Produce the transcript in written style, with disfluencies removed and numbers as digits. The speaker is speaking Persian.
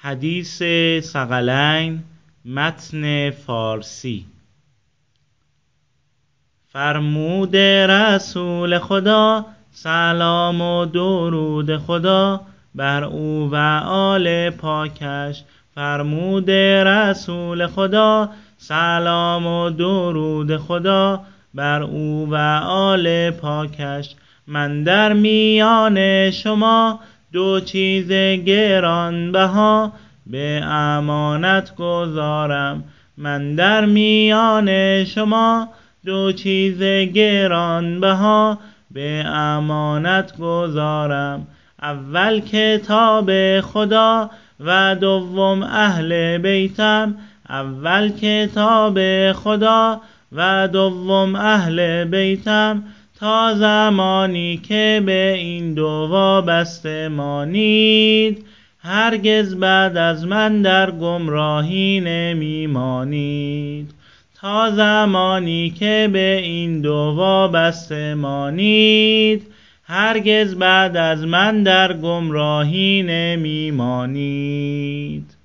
حدیث ثقلین متن فارسی. فرمود رسول خدا سلام و درود خدا بر او و آل پاکش. فرمود رسول خدا سلام و درود خدا بر او و آل پاکش. من در میان شما دو چیز گرانبها به امانت گذارم. من در میان شما دو چیز گرانبها به امانت گذارم. اول کتاب خدا و دوم اهل بیتم. اول کتاب خدا و دوم اهل بیتم. تا زمانی که به این دو وابسته مانید هرگز بعد از من در گمراهی نمی مانید. تا زمانی که به این دو وابسته مانید هرگز بعد از من در گمراهی نمی مانید.